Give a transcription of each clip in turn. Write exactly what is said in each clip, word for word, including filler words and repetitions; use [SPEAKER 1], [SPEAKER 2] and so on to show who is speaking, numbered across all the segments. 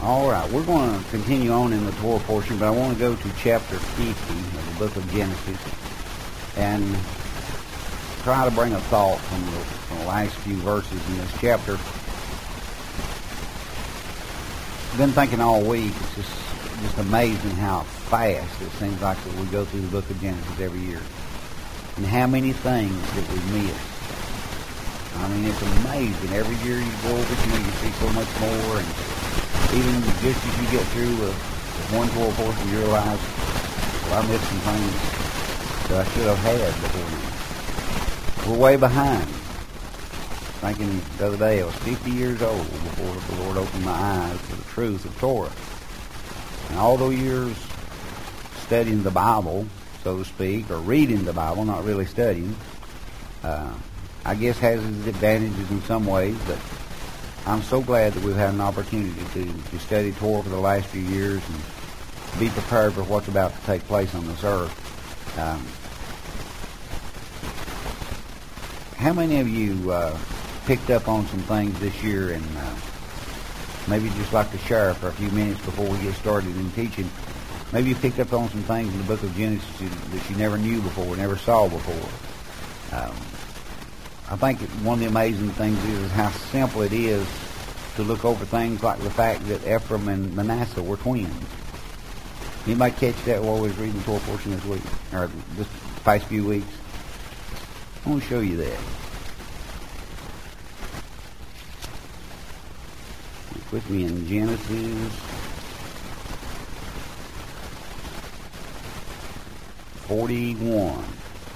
[SPEAKER 1] All right, we're going to continue on in the Torah portion, but I want to go to chapter fifty of the book of Genesis and try to bring a thought from the, from the last few verses in this chapter. I've been thinking all week, it's just, just amazing how fast it seems like that we go through the book of Genesis every year, and how many things that we miss. I mean, it's amazing. Every year you go over it, you know, you see so much more, and even just as you get through with one Torah portion, you realize, well, I missed some things that I should have had before now. We're way behind. Thinking the other day, I was fifty years old before the Lord opened my eyes to the truth of Torah. And all those years studying the Bible, so to speak, or reading the Bible, not really studying, uh, I guess has its advantages in some ways, but I'm so glad that we've had an opportunity to, to study Torah for the last few years and be prepared for what's about to take place on this earth. Um, how many of you uh, picked up on some things this year and uh, maybe just like to share for a few minutes before we get started in teaching? Maybe you picked up on some things in the book of Genesis that you never knew before, never saw before. Um, I think one of the amazing things is how simple it is to look over things like the fact that Ephraim and Manasseh were twins. Anybody catch that while we was reading the Torah portion this week, or this past few weeks? I want to show you that. Look with me in Genesis forty-one.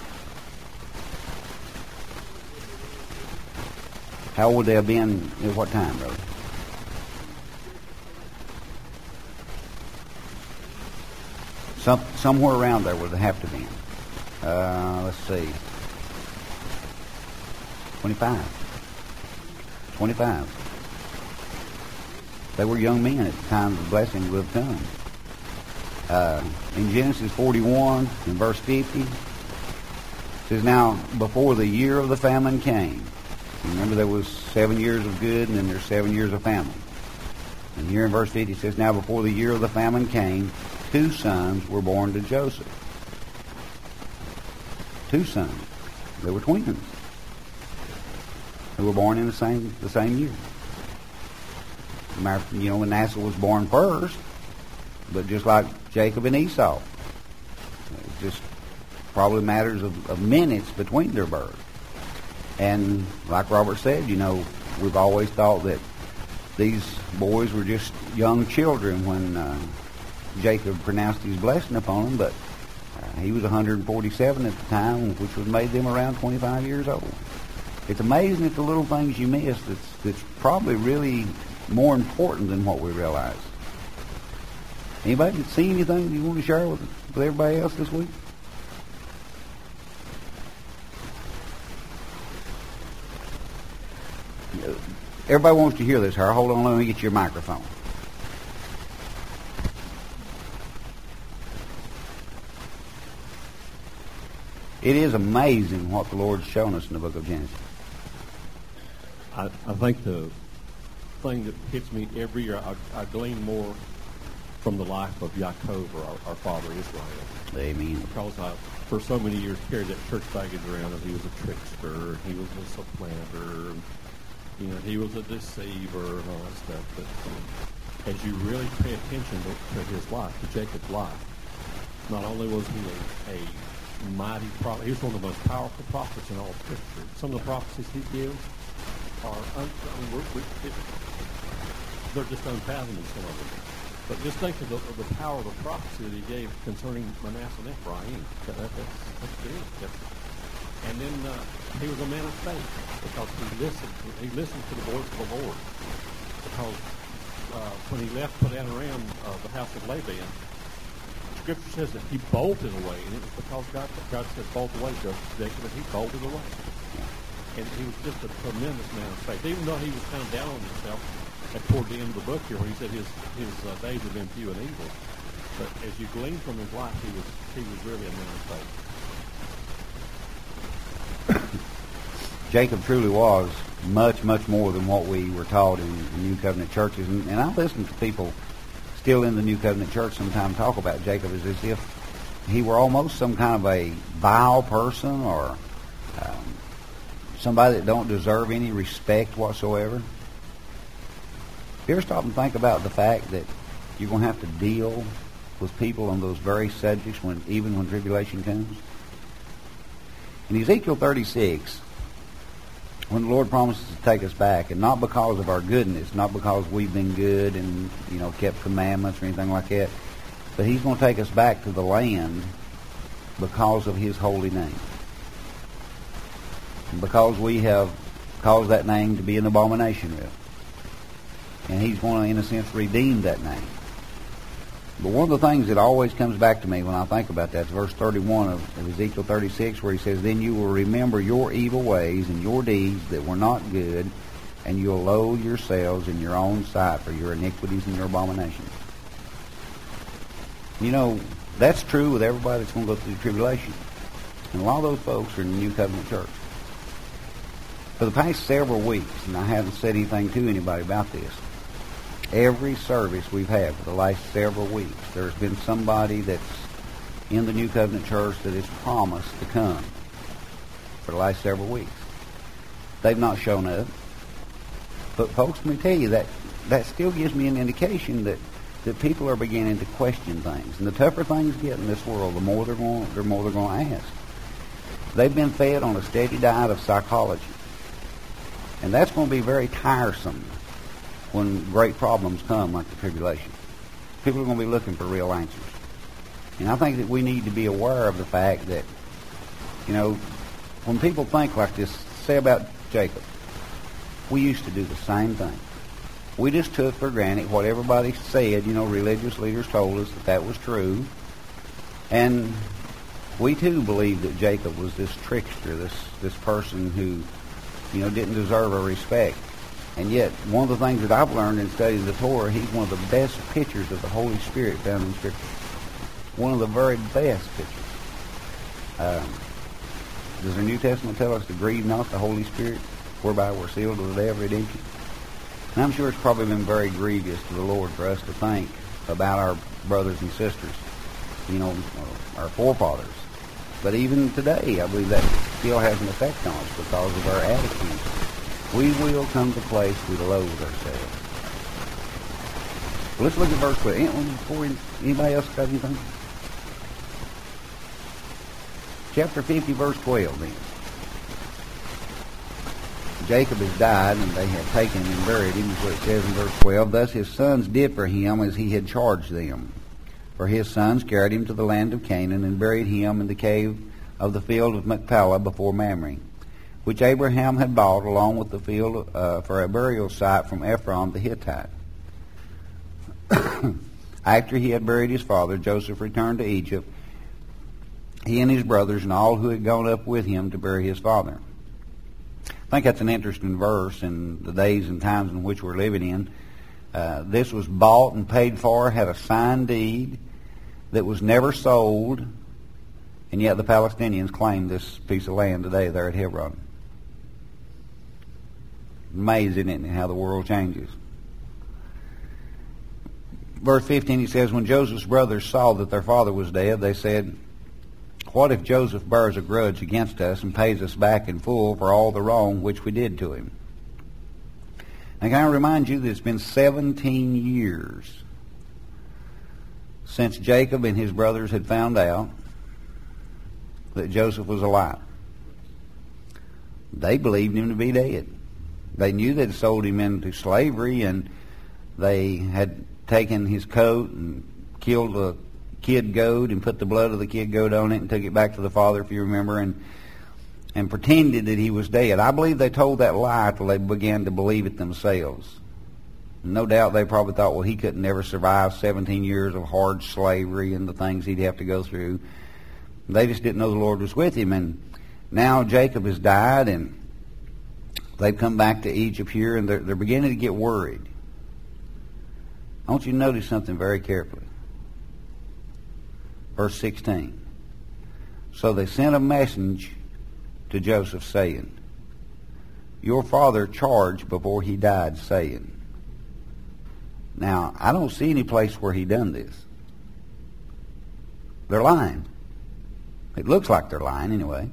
[SPEAKER 1] How old would they have been at what time, brother? Some, somewhere around there would they have to be. Uh, let's see. twenty-five. twenty-five. They were young men at the time the blessing would have come. Uh, in Genesis forty-one, in verse fifty, it says, "Now, before the year of the famine came," remember, there was seven years of good, and then there's seven years of famine. And here in verse fifty it says, "Now before the year of the famine came, two sons were born to Joseph." Two sons. They were twins. They were born in the same the same year. You know, Manasseh was born first, but just like Jacob and Esau, it just probably matters of, of minutes between their birth. And like Robert said, you know, we've always thought that these boys were just young children when uh, Jacob pronounced his blessing upon them, but uh, he was one hundred forty-seven at the time, which would made them around twenty-five years old. It's amazing at the little things you miss that's, that's probably really more important than what we realize. Anybody see anything you want to share with, with everybody else this week? Everybody wants to hear this, Harold. Hold on, let me get your microphone. It is amazing what the Lord's shown us in the book of Genesis.
[SPEAKER 2] I, I think the thing that hits me every year, I, I glean more from the life of Yaakov, or our, our father Israel.
[SPEAKER 1] Amen.
[SPEAKER 2] Because I, for so many years, carried that church baggage around as he was a trickster, and he was a supplanter, and you know, he was a deceiver and all that stuff. But um, as you really pay attention to, to his life, to Jacob's life, not only was he a, a mighty prophet, he was one of the most powerful prophets in all of Scripture. Some of the prophecies he gives are, un, I mean, we're, we, it, they're just unfathomable, some of them. But just think of the, of the power of the prophecy that he gave concerning Manasseh and Ephraim. That, that, that's, that's big. That's, and then uh, he was a man of faith because he listened. He listened to the voice of the Lord. Because uh, when he left Padan Aram, uh, the house of Laban, Scripture says that he bolted away, and it was because God, God said, "Bolt away, Jacob," and he bolted away. And he was just a tremendous man of faith, even though he was kind of down on himself at toward the end of the book here, where he said his his uh, days have been few and evil. But as you glean from his life, he was he was really a man of faith.
[SPEAKER 1] Jacob truly was much, much more than what we were taught in, in New Covenant churches. And, and I listen to people still in the New Covenant church sometimes talk about Jacob as if he were almost some kind of a vile person or um, somebody that don't deserve any respect whatsoever. You ever stop and think about the fact that you're going to have to deal with people on those very subjects when, even when tribulation comes? In Ezekiel thirty-six, when the Lord promises to take us back, and not because of our goodness, not because we've been good and, you know, kept commandments or anything like that, but He's going to take us back to the land because of His holy name. And because we have caused that name to be an abomination with. And He's going to, in a sense, redeem that name. But one of the things that always comes back to me when I think about that is verse thirty-one of, of Ezekiel thirty-six, where He says, "Then you will remember your evil ways and your deeds that were not good, and you'll loathe yourselves in your own sight for your iniquities and your abominations." You know, that's true with everybody that's going to go through the tribulation. And a lot of those folks are in the New Covenant church. For the past several weeks, and I haven't said anything to anybody about this, every service we've had for the last several weeks, there's been somebody that's in the New Covenant church that has promised to come for the last several weeks. They've not shown up. But folks, let me tell you, that, that still gives me an indication that, that people are beginning to question things. And the tougher things get in this world, the more they're going, the more they're going to ask. They've been fed on a steady diet of psychology. And that's going to be very tiresome when great problems come like the tribulation. People are going to be looking for real answers. And I think that we need to be aware of the fact that, you know, when people think like this, say about Jacob, we used to do the same thing. We just took for granted what everybody said, you know, religious leaders told us that that was true. And we too believed that Jacob was this trickster, this, this person who, you know, didn't deserve our respect. And yet, one of the things that I've learned in studying the Torah, he's one of the best pictures of the Holy Spirit found in Scripture. One of the very best pictures. Um, does the New Testament tell us to grieve not the Holy Spirit, whereby we're sealed to the day of redemption? And I'm sure it's probably been very grievous to the Lord for us to think about our brothers and sisters, you know, our forefathers. But even today, I believe that still has an effect on us because of our attitudes. We will come to a place we loathe ourselves. Well, let's look at verse twelve. Before anybody else got anything? Chapter fifty, verse twelve, then. Jacob has died, and they have taken him and buried him, is what it says in verse twelve. Thus his sons did for him as he had charged them. For his sons carried him to the land of Canaan and buried him in the cave of the field of Machpelah before Mamre, which Abraham had bought along with the field uh, for a burial site from Ephron the Hittite. After he had buried his father, Joseph returned to Egypt, he and his brothers and all who had gone up with him to bury his father. I think that's an interesting verse in the days and times in which we're living in. Uh, this was bought and paid for, had a signed deed that was never sold, and yet the Palestinians claim this piece of land today there at Hebron. Amazing, isn't it, how the world changes. Verse fifteen, he says, when Joseph's brothers saw that their father was dead, they said, what if Joseph bears a grudge against us and pays us back in full for all the wrong which we did to him? And can I remind you that it's been seventeen years since Jacob and his brothers had found out that Joseph was alive. They believed him to be dead. They knew they'd sold him into slavery, and they had taken his coat and killed a kid goat and put the blood of the kid goat on it and took it back to the father, if you remember, and and pretended that he was dead. I believe they told that lie till they began to believe it themselves. No doubt they probably thought, well, he couldn't never survive seventeen years of hard slavery and the things he'd have to go through. They just didn't know the Lord was with him. And now Jacob has died, and they've come back to Egypt here, and they're, they're beginning to get worried. I want you to notice something very carefully. Verse sixteen. So they sent a message to Joseph saying, your father charged before he died, saying. Now, I don't see any place where he done this. They're lying. It looks like they're lying anyway.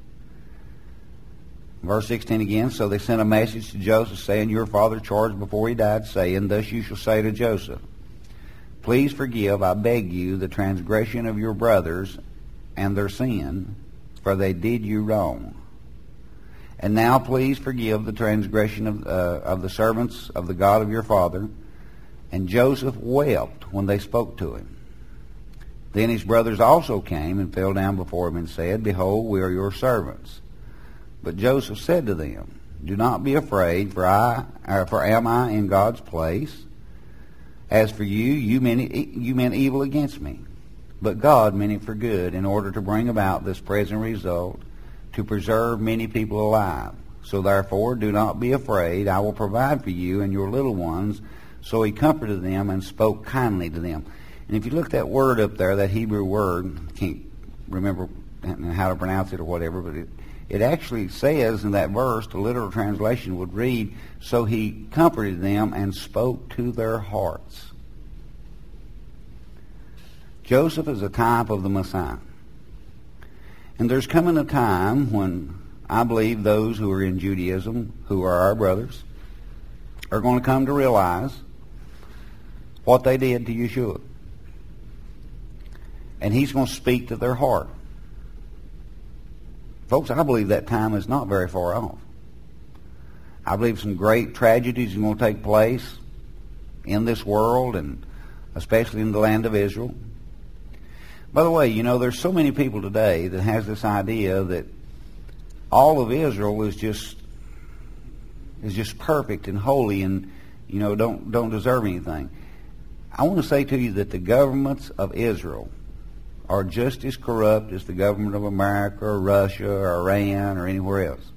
[SPEAKER 1] Verse sixteen again, so they sent a message to Joseph, saying, your father charged before he died, saying, thus you shall say to Joseph, please forgive, I beg you, the transgression of your brothers and their sin, for they did you wrong. And now please forgive the transgression of, uh, of the servants of the God of your father. And Joseph wept when they spoke to him. Then his brothers also came and fell down before him and said, behold, we are your servants. But Joseph said to them, do not be afraid, for I, or for am I in God's place? As for you, you meant, you meant evil against me. But God meant it for good, in order to bring about this present result, to preserve many people alive. So therefore, do not be afraid. I will provide for you and your little ones. So he comforted them and spoke kindly to them. And if you look that word up there, that Hebrew word, can't remember how to pronounce it or whatever, but it, it actually says in that verse, the literal translation would read, so he comforted them and spoke to their hearts. Joseph is a type of the Messiah. And there's coming a time when I believe those who are in Judaism, who are our brothers, are going to come to realize what they did to Yeshua. And he's going to speak to their heart. Folks, I believe that time is not very far off. I believe some great tragedies are going to take place in this world, and especially in the land of Israel. By the way, you know, there's so many people today that has this idea that all of Israel is just is just perfect and holy and, you know, don't don't deserve anything. I want to say to you that the governments of Israel are just as corrupt as the government of America or Russia or Iran or anywhere else.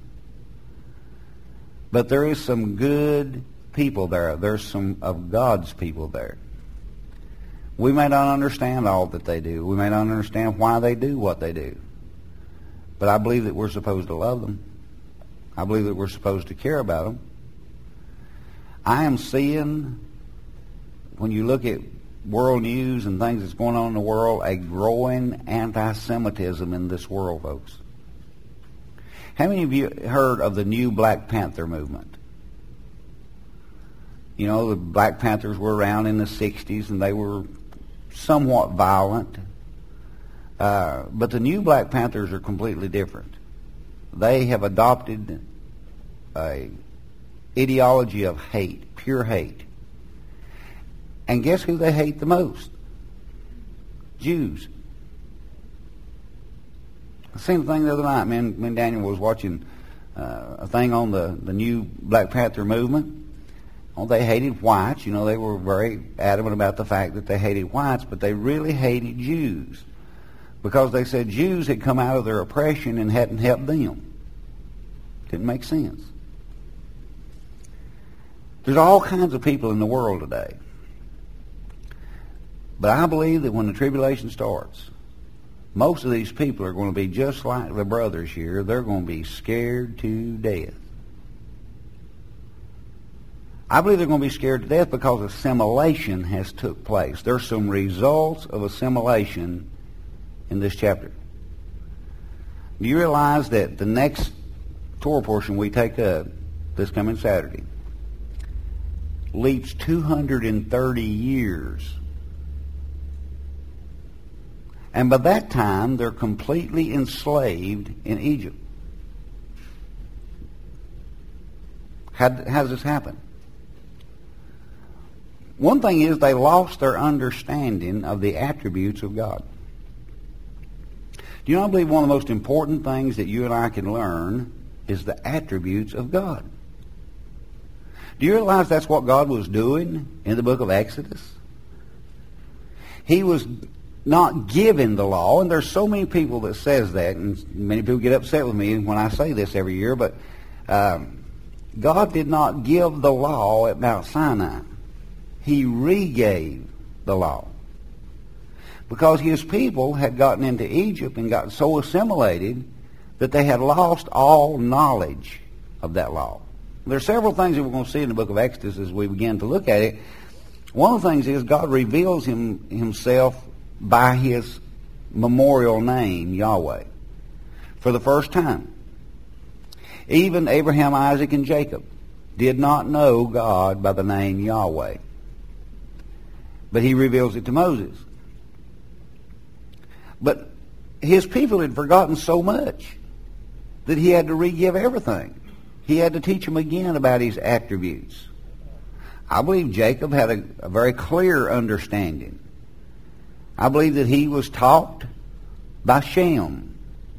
[SPEAKER 1] But there is some good people there. There's some of God's people there. We may not understand all that they do. We may not understand why they do what they do. But I believe that we're supposed to love them. I believe that we're supposed to care about them. I am seeing, when you look at world news and things that's going on in the world, a growing anti-Semitism in this world, folks. How many of you heard of the new Black Panther movement? You know, the Black Panthers were around in the sixties, and they were somewhat violent. Uh, but the new Black Panthers are completely different. They have adopted a ideology of hate, pure hate. And guess who they hate the most? Jews. I seen a thing the other night. Me and, me and Daniel was watching uh, a thing on the, the new Black Panther movement. Oh, they hated whites. You know, they were very adamant about the fact that they hated whites, but they really hated Jews because they said Jews had come out of their oppression and hadn't helped them. Didn't make sense. There's all kinds of people in the world today. But I believe that when the tribulation starts, most of these people are going to be just like the brothers here. They're going to be scared to death. I believe they're going to be scared to death because assimilation has took place. There's some results of assimilation in this chapter. Do you realize that the next Torah portion we take up this coming Saturday leaps two hundred thirty years? And by that time, they're completely enslaved in Egypt. How, how does this happen? One thing is they lost their understanding of the attributes of God. Do you know, I believe one of the most important things that you and I can learn is the attributes of God. Do you realize that's what God was doing in the book of Exodus? He was not given the law, and there's so many people that says that, and many people get upset with me when I say this every year, but um, God did not give the law at Mount Sinai. He regave the law. Because his people had gotten into Egypt and got so assimilated that they had lost all knowledge of that law. There are several things that we're going to see in the book of Exodus as we begin to look at it. One of the things is God reveals him, himself by his memorial name, Yahweh, for the first time. Even Abraham, Isaac, and Jacob did not know God by the name Yahweh. But he reveals it to Moses. But his people had forgotten so much that he had to re-give everything. He had to teach them again about his attributes. I believe Jacob had a, a very clear understanding. I believe that he was taught by Shem.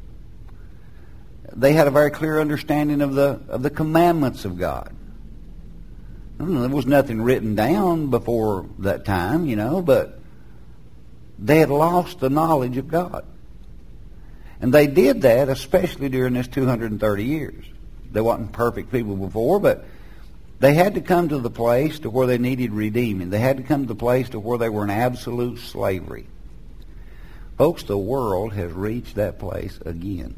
[SPEAKER 1] They had a very clear understanding of the of the commandments of God. There was nothing written down before that time, you know, but they had lost the knowledge of God. And they did that especially during this two hundred thirty years. They weren't perfect people before, but they had to come to the place to where they needed redeeming. They had to come to the place to where they were in absolute slavery. Folks, the world has reached that place again.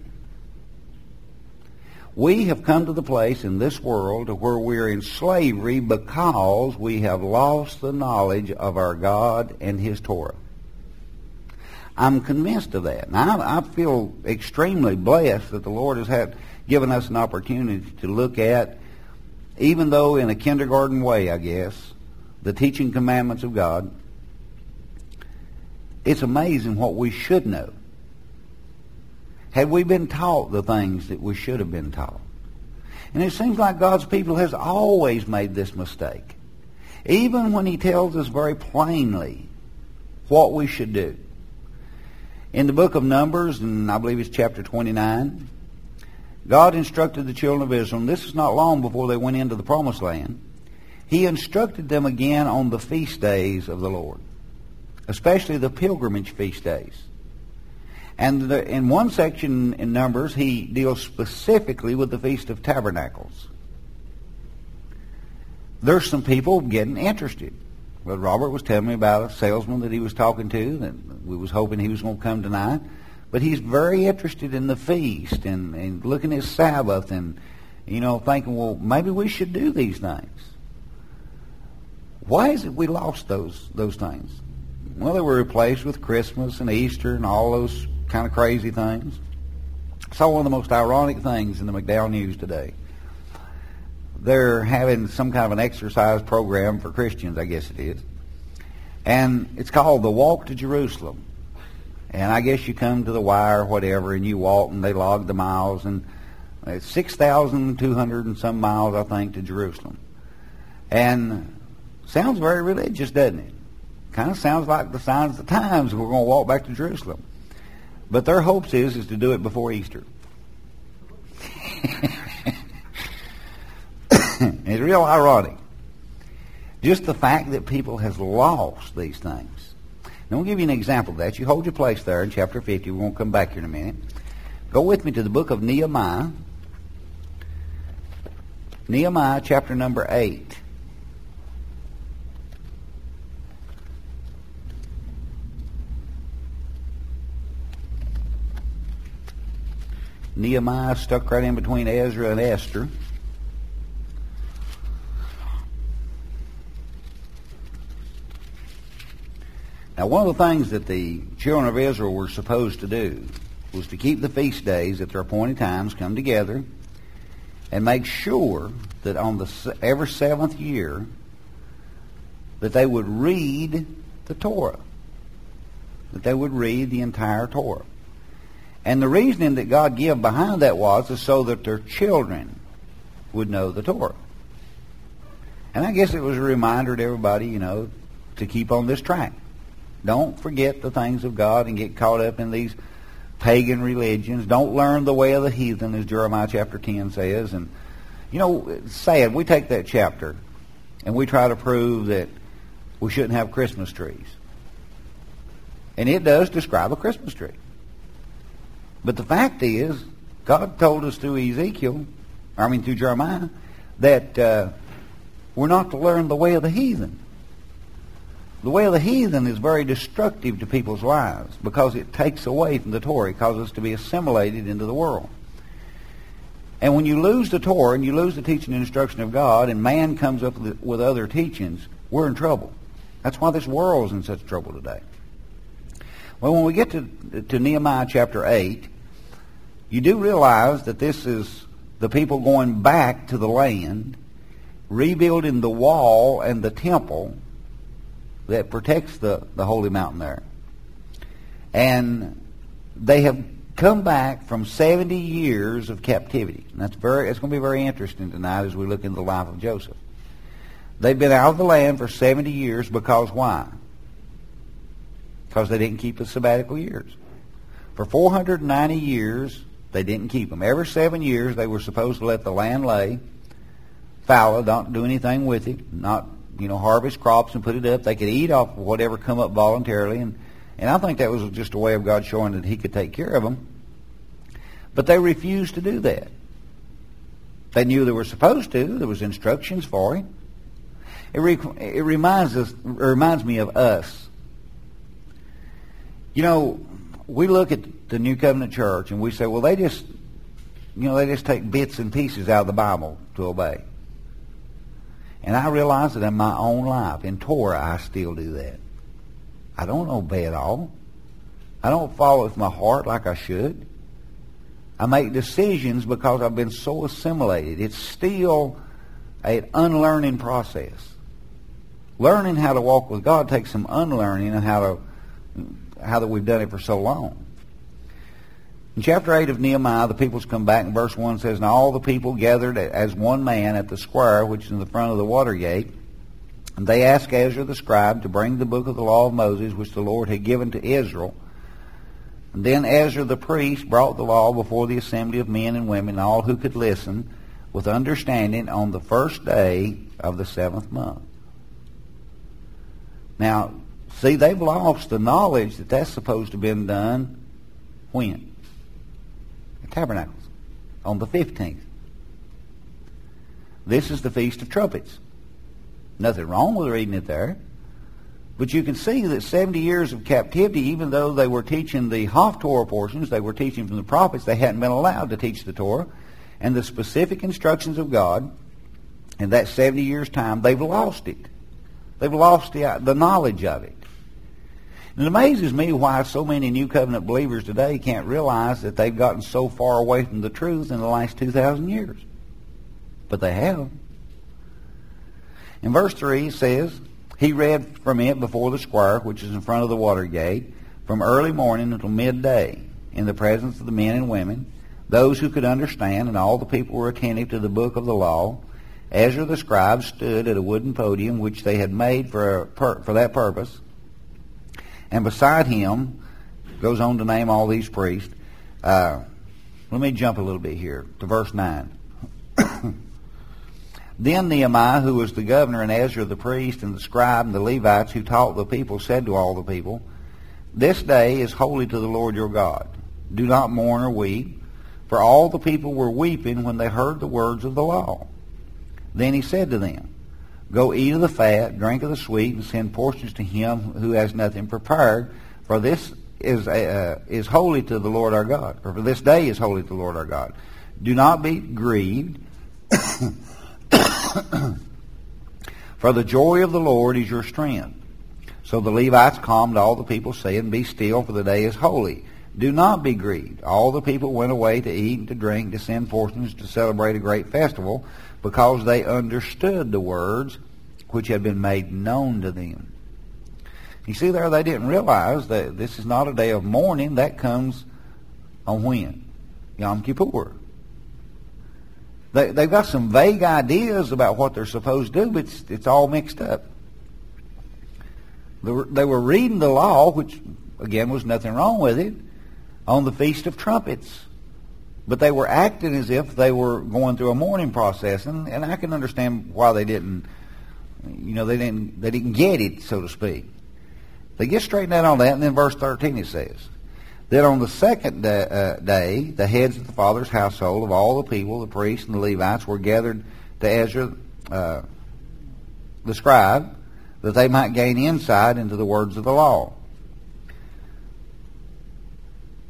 [SPEAKER 1] We have come to the place in this world to where we're in slavery because we have lost the knowledge of our God and his Torah. I'm convinced of that. Now, I, I feel extremely blessed that the Lord has had given us an opportunity to look at, even though in a kindergarten way, I guess, the teaching commandments of God. It's amazing what we should know. Had we been taught the things that we should have been taught? And it seems like God's people has always made this mistake. Even when he tells us very plainly what we should do. In the book of Numbers, and I believe it's chapter twenty-nine, God instructed the children of Israel, and this is not long before they went into the promised land. He instructed them again on the feast days of the Lord, especially the pilgrimage feast days. And the, in one section in Numbers, he deals specifically with the Feast of Tabernacles. There's some people getting interested. Well, Robert was telling me about a salesman that he was talking to, that we was hoping he was going to come tonight. But he's very interested in the feast and, and looking at Sabbath and, you know, thinking, well, maybe we should do these things. Why is it we lost those those things? Well, they were replaced with Christmas and Easter and all those kind of crazy things. I saw one of the most ironic things in the McDowell News today. They're having some kind of an exercise program for Christians, I guess it is. And it's called the Walk to Jerusalem. And I guess you come to the Y or whatever and you walk and they log the miles. And it's six thousand two hundred and some miles, I think, to Jerusalem. And sounds very religious, doesn't it? Kind of sounds like the signs of the times. We're going to walk back to Jerusalem. But their hopes is, is to do it before Easter. It's real ironic. Just the fact that people has lost these things. Now, I'll give you an example of that. You hold your place there in chapter fifty. We won't come back here in a minute. Go with me to the book of Nehemiah. Nehemiah chapter number eight. Nehemiah stuck right in between Ezra and Esther. Now, one of the things that the children of Israel were supposed to do was to keep the feast days at their appointed times, come together, and make sure that on the every seventh year that they would read the Torah, that they would read the entire Torah. And the reasoning that God gave behind that was is so that their children would know the Torah. And I guess it was a reminder to everybody, you know, to keep on this track. Don't forget the things of God and get caught up in these pagan religions. Don't learn the way of the heathen, as Jeremiah chapter ten says. And, you know, it's sad. We take that chapter and we try to prove that we shouldn't have Christmas trees. And it does describe a Christmas tree. But the fact is, God told us through Ezekiel, I mean through Jeremiah, that uh, we're not to learn the way of the heathen. The way of the heathen is very destructive to people's lives because it takes away from the Torah. It causes us to be assimilated into the world. And when you lose the Torah and you lose the teaching and instruction of God, and man comes up with, with other teachings, we're in trouble. That's why this world is in such trouble today. Well, when we get to, to Nehemiah chapter eight, you do realize that this is the people going back to the land, rebuilding the wall and the temple that protects the, the holy mountain there. And they have come back from seventy years of captivity. And that's very, it's going to be very interesting tonight as we look into the life of Joseph. They've been out of the land for seventy years because why? Because they didn't keep the sabbatical years. For four hundred ninety years, they didn't keep them. Every seven years, they were supposed to let the land lay fallow, don't do anything with it, not, you know, harvest crops and put it up. They could eat off whatever come up voluntarily, and And I think that was just a way of God showing that he could take care of them. But they refused to do that. They knew they were supposed to. There was instructions for it. It, re- it reminds us, it reminds me of us. You know, we look at the New Covenant Church and we say, well, they just, you know, they just take bits and pieces out of the Bible to obey. And I realize that in my own life, in Torah, I still do that. I don't obey it all. I don't follow with my heart like I should. I make decisions because I've been so assimilated. It's still an unlearning process. Learning how to walk with God takes some unlearning and how to how that we've done it for so long. In chapter eight of Nehemiah, the people's come back, and verse one says, Now all the people gathered as one man at the square, which is in the front of the water gate. And they asked Ezra the scribe to bring the book of the law of Moses, which the Lord had given to Israel. And then Ezra the priest brought the law before the assembly of men and women, and all who could listen, with understanding, on the first day of the seventh month. Now, see, they've lost the knowledge that that's supposed to have been done when? At Tabernacles, on the fifteenth. This is the Feast of Trumpets. Nothing wrong with reading it there. But you can see that seventy years of captivity, even though they were teaching the Haftorah portions, they were teaching from the prophets, they hadn't been allowed to teach the Torah. And the specific instructions of God, in that seventy years' time, they've lost it. They've lost the, the knowledge of it. And it amazes me why so many New Covenant believers today can't realize that they've gotten so far away from the truth in the last two thousand years. But they have. In verse three it says, He read from it before the square, which is in front of the water gate, from early morning until midday, in the presence of the men and women, those who could understand, and all the people were attentive to the book of the law. Ezra the scribe stood at a wooden podium which they had made for, a pur- for that purpose. And beside him, goes on to name all these priests. Uh, let me jump a little bit here to verse nine. Then Nehemiah, who was the governor, and Ezra the priest, and the scribe, and the Levites who taught the people, said to all the people, This day is holy to the Lord your God. Do not mourn or weep, for all the people were weeping when they heard the words of the law. Then he said to them, Go eat of the fat, drink of the sweet, and send portions to him who has nothing prepared, for this is uh, is holy to the Lord our God. Or for this day is holy to the Lord our God. Do not be grieved, for the joy of the Lord is your strength. So the Levites calmed all the people, saying, Be still, for the day is holy. Do not be grieved. All the people went away to eat and to drink, to send portions, to celebrate a great festival, because they understood the words which had been made known to them. You see there, they didn't realize that this is not a day of mourning. That comes on when? Yom Kippur. They, they've got some vague ideas about what they're supposed to do, but it's, it's all mixed up. They were, they were reading the law, which, again, was nothing wrong with it, on the Feast of Trumpets. But they were acting as if they were going through a mourning process, and, and I can understand why they didn't, you know, they didn't they didn't get it, so to speak. They get straightened out on that, and then verse thirteen it says, Then on the second day, uh, day, the heads of the father's household of all the people, the priests and the Levites, were gathered to Ezra uh, the scribe, that they might gain insight into the words of the law.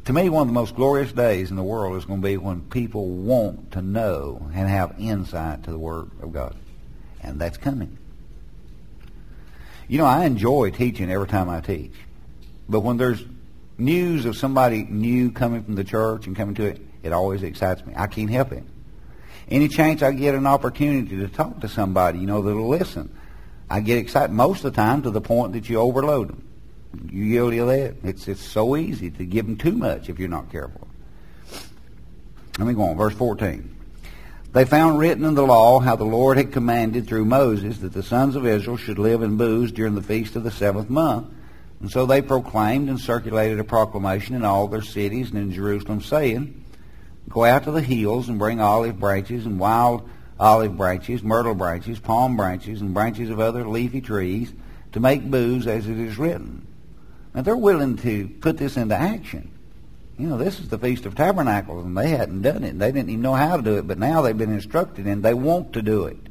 [SPEAKER 1] To me, one of the most glorious days in the world is going to be when people want to know and have insight to the Word of God. And that's coming. You know, I enjoy teaching every time I teach. But when there's news of somebody new coming from the church and coming to it, it always excites me. I can't help it. Any chance I get an opportunity to talk to somebody, you know, that'll listen, I get excited most of the time to the point that you overload them. You guilty of that? It's, it's so easy to give them too much if you're not careful. Let me go on. Verse fourteen. They found written in the law how the Lord had commanded through Moses that the sons of Israel should live in booths during the feast of the seventh month. And so they proclaimed and circulated a proclamation in all their cities and in Jerusalem, saying, Go out to the hills and bring olive branches and wild olive branches, myrtle branches, palm branches, and branches of other leafy trees to make booths as it is written. Now they're willing to put this into action. You know, this is the Feast of Tabernacles, and they hadn't done it. They didn't even know how to do it, but now they've been instructed, and they want to do it.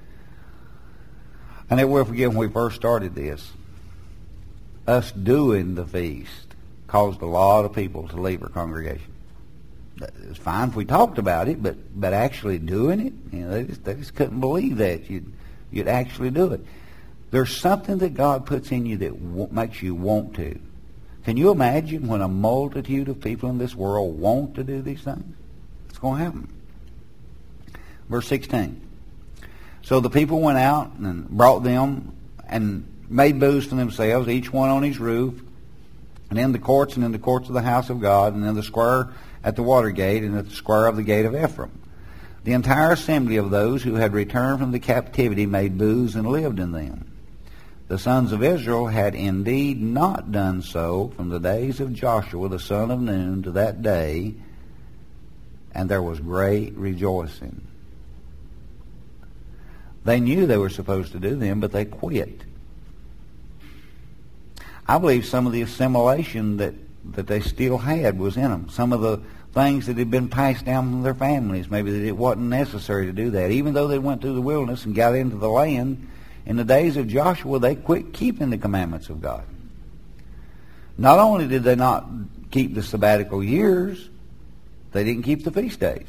[SPEAKER 1] I never will forget when we first started this. Us doing the feast caused a lot of people to leave our congregation. It's fine if we talked about it, but but actually doing it, you know, they just, they just couldn't believe that you'd you'd actually do it. There's something that God puts in you that w- makes you want to. Can you imagine when a multitude of people in this world want to do these things? It's going to happen. Verse sixteen. So the people went out and brought them and made booths for themselves, each one on his roof, and in the courts and in the courts of the house of God, and in the square at the water gate, and at the square of the gate of Ephraim. The entire assembly of those who had returned from the captivity made booths and lived in them. The sons of Israel had indeed not done so from the days of Joshua the son of Nun to that day, and there was great rejoicing. They knew they were supposed to do them, but they quit. I believe some of the assimilation that, that they still had was in them. Some of the things that had been passed down from their families, maybe that it wasn't necessary to do that. Even though they went through the wilderness and got into the land, in the days of Joshua, they quit keeping the commandments of God. Not only did they not keep the sabbatical years, they didn't keep the feast days.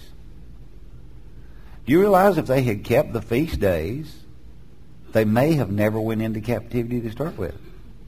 [SPEAKER 1] Do you realize if they had kept the feast days, they may have never went into captivity to start with?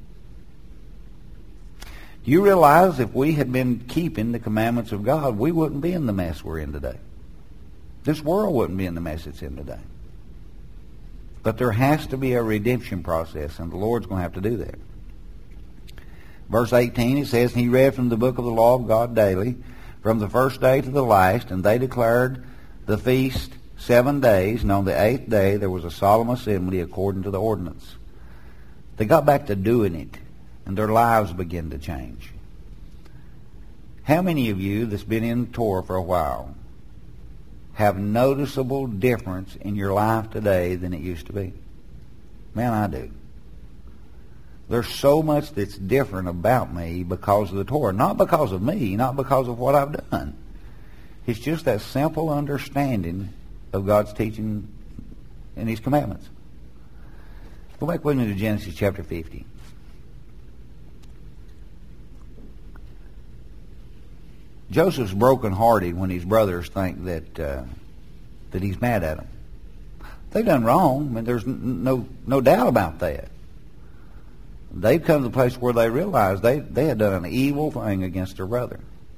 [SPEAKER 1] Do you realize if we had been keeping the commandments of God, we wouldn't be in the mess we're in today? This world wouldn't be in the mess it's in today. But there has to be a redemption process, and the Lord's going to have to do that. Verse eighteen, it says, He read from the book of the law of God daily, from the first day to the last, and they declared the feast seven days, and on the eighth day there was a solemn assembly according to the ordinance. They got back to doing it, and their lives began to change. How many of you that's been in Torah for a while have noticeable difference in your life today than it used to be? Man, I do. There's so much that's different about me because of the Torah. Not because of me, not because of what I've done. It's just that simple understanding of God's teaching and His commandments. Go back with me to Genesis chapter fifty. Joseph's brokenhearted when his brothers think that uh, that he's mad at them. They've done wrong. I mean, there's n- no no doubt about that. They've come to the place where they realize they, they had done an evil thing against their brother.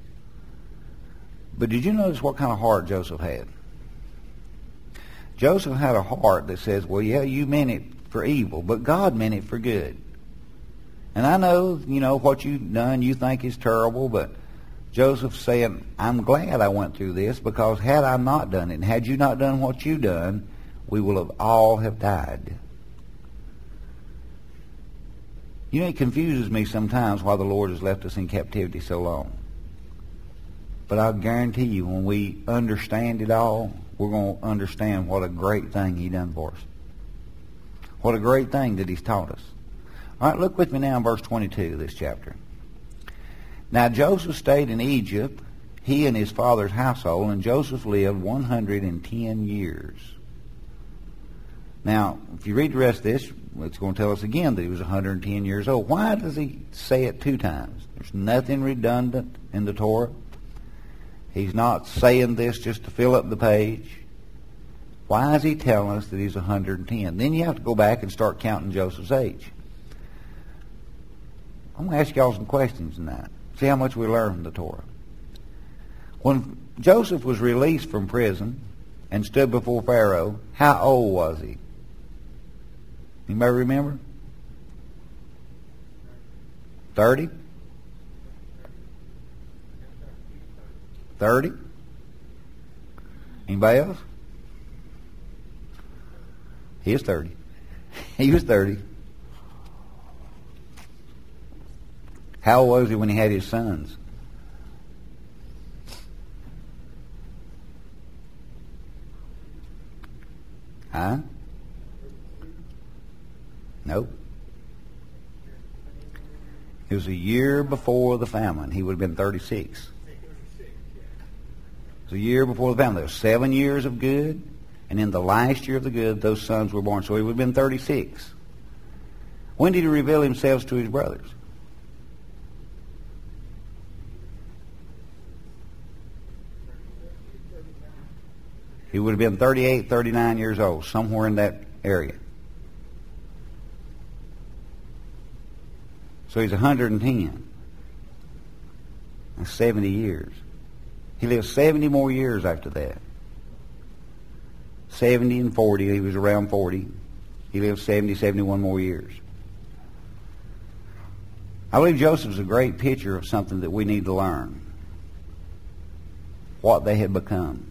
[SPEAKER 1] But did you notice what kind of heart Joseph had? Joseph had a heart that says, well, yeah, you meant it for evil, but God meant it for good. And I know, you know, what you've done you think is terrible, but Joseph's saying, I'm glad I went through this, because had I not done it, and had you not done what you done, we will have all have died. You know, it confuses me sometimes why the Lord has left us in captivity so long. But I guarantee you, when we understand it all, we're going to understand what a great thing He done for us. What a great thing that He's taught us. All right, look with me now in verse twenty-two of this chapter. Now Joseph stayed in Egypt, he and his father's household, and Joseph lived one hundred ten years. Now, if you read the rest of this, it's going to tell us again that he was one hundred ten years old. Why does he say it two times? There's nothing redundant in the Torah. He's not saying this just to fill up the page. Why is he telling us that he's one hundred ten? Then you have to go back and start counting Joseph's age. I'm going to ask y'all some questions in that. See how much we learn from the Torah. When Joseph was released from prison and stood before Pharaoh, how old was he? Anybody remember? Thirty? Thirty? Anybody else? He was thirty. He was thirty. How old was he when he had his sons? Huh? Nope. It was a year before the famine. He would have been thirty-six. It was a year before the famine. There were seven years of good, and in the last year of the good, those sons were born. So he would have been thirty-six. When did he reveal himself to his brothers? He would have been thirty-eight, thirty-nine years old, somewhere in that area. So he's one hundred ten. That's seventy years. He lived seventy more years after that. seventy and forty, he was around forty. He lived seventy, seventy-one more years. I believe Joseph's a great picture of something that we need to learn. What they had become.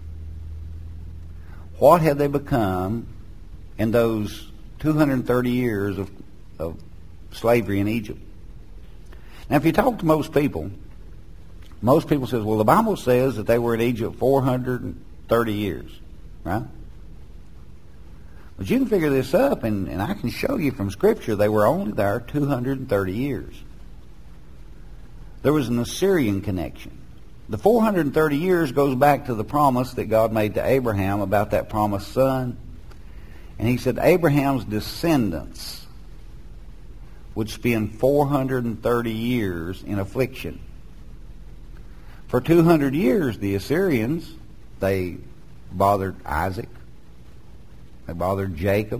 [SPEAKER 1] What had they become in those two hundred thirty years of, of slavery in Egypt? Now, if you talk to most people, most people says, well, the Bible says that they were in Egypt four hundred thirty years, right? But you can figure this up, and, and I can show you from Scripture they were only there two hundred thirty years. There was an Assyrian connection. The four hundred thirty years goes back to the promise that God made to Abraham about that promised son. And he said Abraham's descendants would spend four hundred thirty years in affliction. For two hundred years, the Assyrians, they bothered Isaac. They bothered Jacob.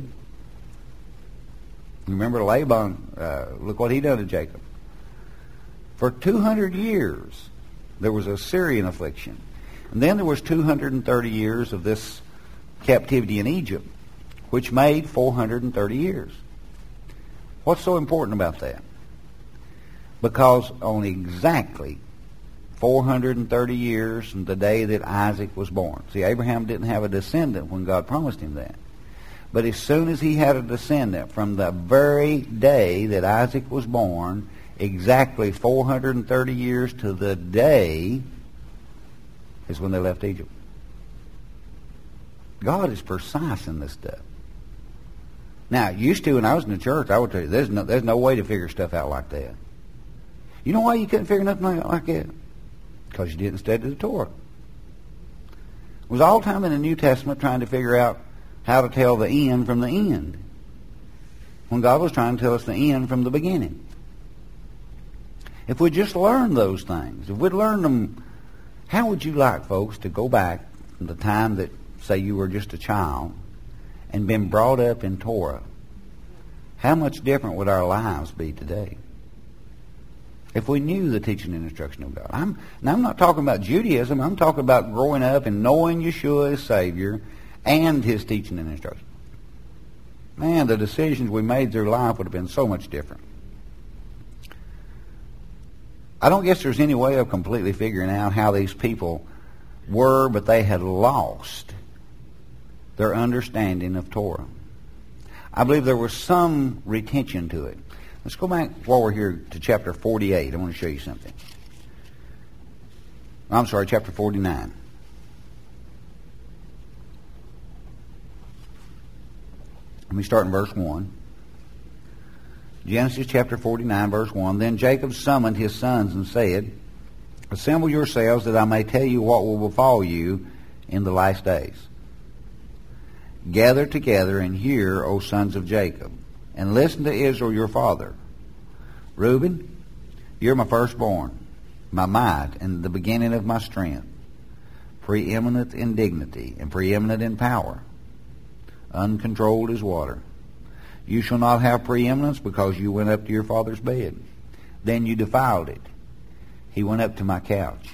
[SPEAKER 1] You remember Laban, uh, look what he done to Jacob. For two hundred years, there was a Syrian affliction. And then there was two hundred thirty years of this captivity in Egypt, which made four hundred thirty years. What's so important about that? Because on exactly four hundred thirty years from the day that Isaac was born. See, Abraham didn't have a descendant when God promised him that. But as soon as he had a descendant, from the very day that Isaac was born, exactly four hundred thirty years to the day is when they left Egypt. God is precise in this stuff. Now, used to, when I was in the church, I would tell you, there's no, there's no way to figure stuff out like that. You know why you couldn't figure nothing out like that? Because you didn't study the Torah. It was all the time in the New Testament trying to figure out how to tell the end from the end, when God was trying to tell us the end from the beginning. If we just learn those things, if we'd learn them, how would you like, folks, to go back from the time that, say, you were just a child and been brought up in Torah? How much different would our lives be today if we knew the teaching and instruction of God? I'm, now, I'm not talking about Judaism. I'm talking about growing up and knowing Yeshua as Savior and His teaching and instruction. Man, the decisions we made through life would have been so much different. I don't guess there's any way of completely figuring out how these people were, but they had lost their understanding of Torah. I believe there was some retention to it. Let's go back while we're here to chapter forty-eight. I want to show you something. I'm sorry, chapter forty-nine. Let me start in verse one. Genesis chapter forty-nine, verse one. Then Jacob summoned his sons and said, assemble yourselves that I may tell you what will befall you in the last days. Gather together and hear, O sons of Jacob, and listen to Israel your father. Reuben, You're my firstborn, my might, and the beginning of my strength, preeminent in dignity and preeminent in power, uncontrolled as water. You shall not have preeminence because you went up to your father's bed. Then you defiled it. He went up to my couch.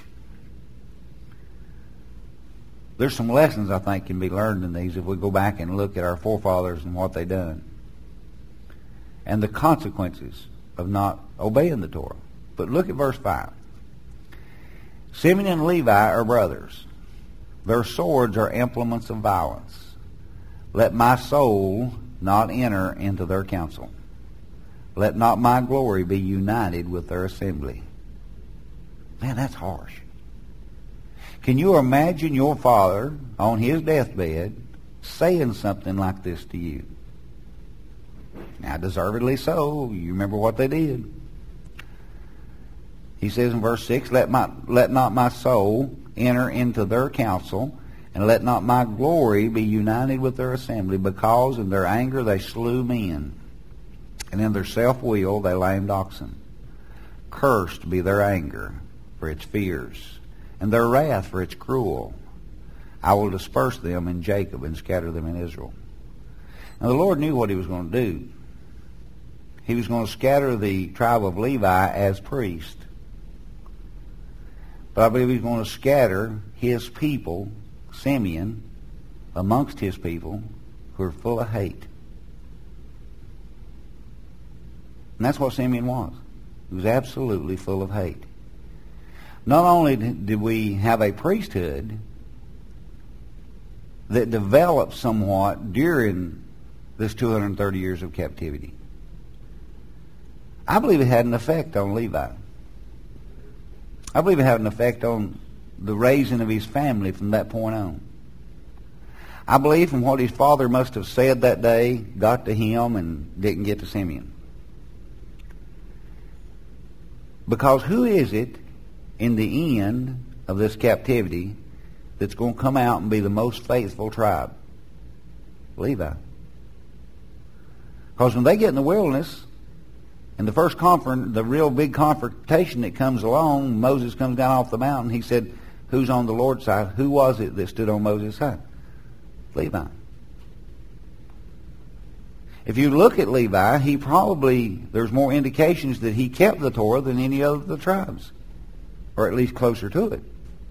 [SPEAKER 1] There's some lessons I think can be learned in these if we go back and look at our forefathers and what they done. And the consequences of not obeying the Torah. But look at verse five. Simeon and Levi are brothers. Their swords are implements of violence. Let my soul not enter into their counsel. Let not my glory be united with their assembly. Man, that's harsh. Can you imagine your father on his deathbed saying something like this to you? Now, deservedly so. You remember what they did. He says in verse six, Let my let not my soul enter into their counsel, and let not my glory be united with their assembly, because in their anger they slew men, and in their self-will they lamed oxen. Cursed be their anger, for it's fierce, and their wrath, for it's cruel. I will disperse them in Jacob and scatter them in Israel. Now the Lord knew what he was going to do. He was going to scatter the tribe of Levi as priest. But I believe he's going to scatter his people, Simeon, amongst his people who are full of hate. And that's what Simeon was. He was absolutely full of hate. Not only did we have a priesthood that developed somewhat during this two hundred thirty years of captivity, I believe it had an effect on Levi. I believe it had an effect on the raising of his family from that point on. I believe from what his father must have said that day got to him and didn't get to Simeon. Because who is it in the end of this captivity that's going to come out and be the most faithful tribe? Levi. Because when they get in the wilderness, and the first confront, the real big confrontation that comes along, Moses comes down off the mountain. He said, who's on the Lord's side? Who was it that stood on Moses' side? Levi. If you look at Levi, he probably, there's more indications that he kept the Torah than any other of the tribes. Or at least closer to it.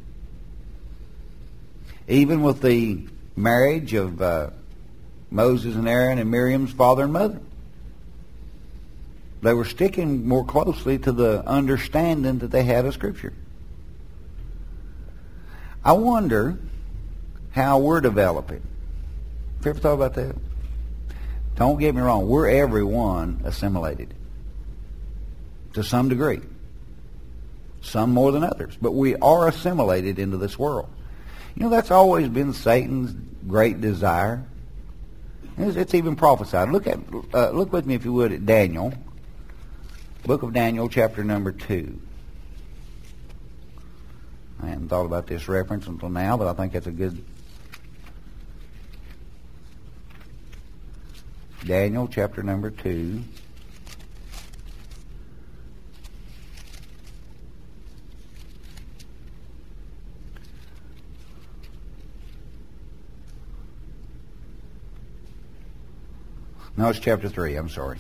[SPEAKER 1] Even with the marriage of uh, Moses and Aaron and Miriam's father and mother. They were sticking more closely to the understanding that they had of Scripture. I wonder how we're developing. Have you ever thought about that? Don't get me wrong. We're everyone assimilated. To some degree. Some more than others. But we are assimilated into this world. You know, that's always been Satan's great desire. It's, it's even prophesied. Look at, uh, look with me, if you would, at Daniel. Book of Daniel, chapter number two. I hadn't thought about this reference until now, but I think that's a good... Daniel, chapter number two. No, it's chapter three, I'm sorry.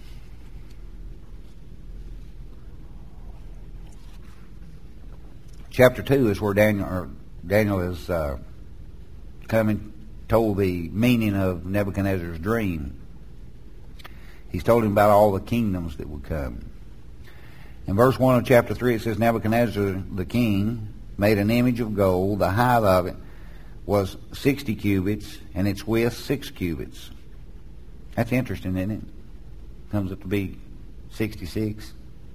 [SPEAKER 1] Chapter two is where Daniel, or Daniel is uh, come and told the meaning of Nebuchadnezzar's dream. He's told him about all the kingdoms that would come. In verse one of chapter three, it says, Nebuchadnezzar the king made an image of gold. The height of it was sixty cubits, and its width six cubits. That's interesting, isn't it? Comes up to be sixty-six.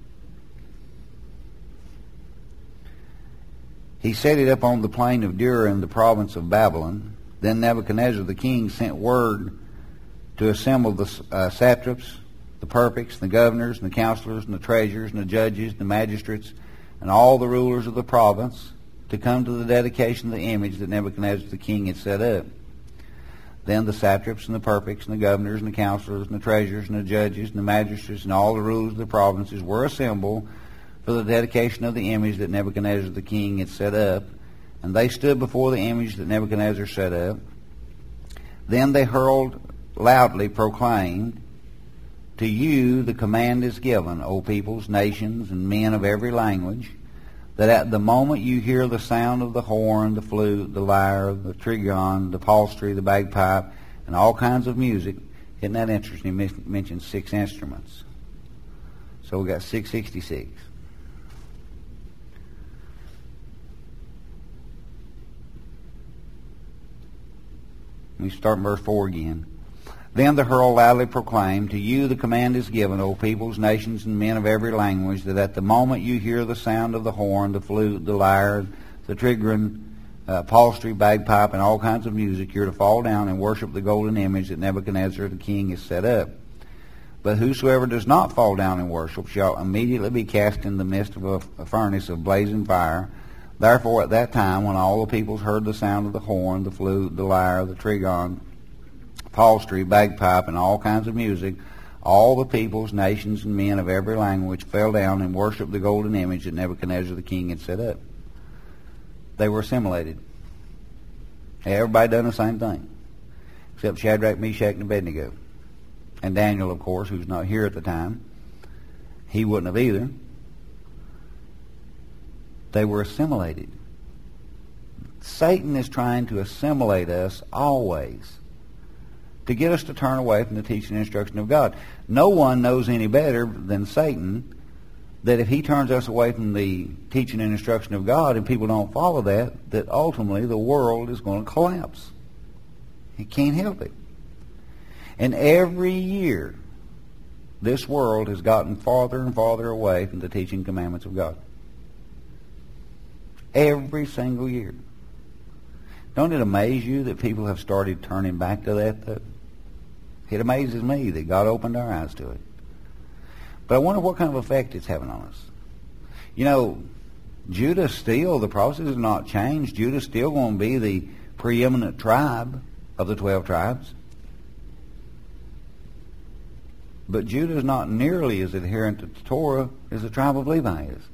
[SPEAKER 1] He set it up on the plain of Dura in the province of Babylon. Then Nebuchadnezzar the king sent word to assemble the uh, satraps, the prefects, the governors, and the counselors, and the treasurers, and the judges, and the magistrates, and all the rulers of the province to come to the dedication of the image that Nebuchadnezzar the king had set up. Then the satraps, and the prefects, and the governors, and the counselors, and the treasurers, and the judges, and the magistrates, and all the rulers of the provinces were assembled for the dedication of the image that Nebuchadnezzar the king had set up. And they stood before the image that Nebuchadnezzar set up. Then they hurled loudly, proclaimed, to you the command is given, O peoples, nations, and men of every language, that at the moment you hear the sound of the horn, the flute, the lyre, the trigon, the psaltery, the bagpipe, and all kinds of music. Isn't that interesting? He mentioned six instruments. So we got six sixty-six. Let me start in verse four again. Then the herald loudly proclaimed, to you the command is given, O peoples, nations, and men of every language, that at the moment you hear the sound of the horn, the flute, the lyre, the trigon, uh, psaltery, bagpipe, and all kinds of music, you're to fall down and worship the golden image that Nebuchadnezzar the king has set up. But whosoever does not fall down and worship shall immediately be cast in the midst of a, a furnace of blazing fire. Therefore at that time, when all the peoples heard the sound of the horn, the flute, the lyre, the trigon, psaltery, bagpipe, and all kinds of music, all the peoples, nations, and men of every language fell down and worshipped the golden image that Nebuchadnezzar the king had set up. They were assimilated. Everybody done the same thing, except Shadrach, Meshach, and Abednego. And Daniel, of course, who's not here at the time, he wouldn't have either. They were assimilated. Satan is trying to assimilate us always, to get us to turn away from the teaching and instruction of God. No one knows any better than Satan that if he turns us away from the teaching and instruction of God and people don't follow that, that ultimately the world is going to collapse. He can't help it. And every year, this world has gotten farther and farther away from the teaching and commandments of God. Every single year. Don't it amaze you that people have started turning back to that, though? It amazes me that God opened our eyes to it. But I wonder what kind of effect it's having on us. You know, Judah still, the process has not changed. Judah's still going to be the preeminent tribe of the twelve tribes. But Judah is not nearly as adherent to the Torah as the tribe of Levi is.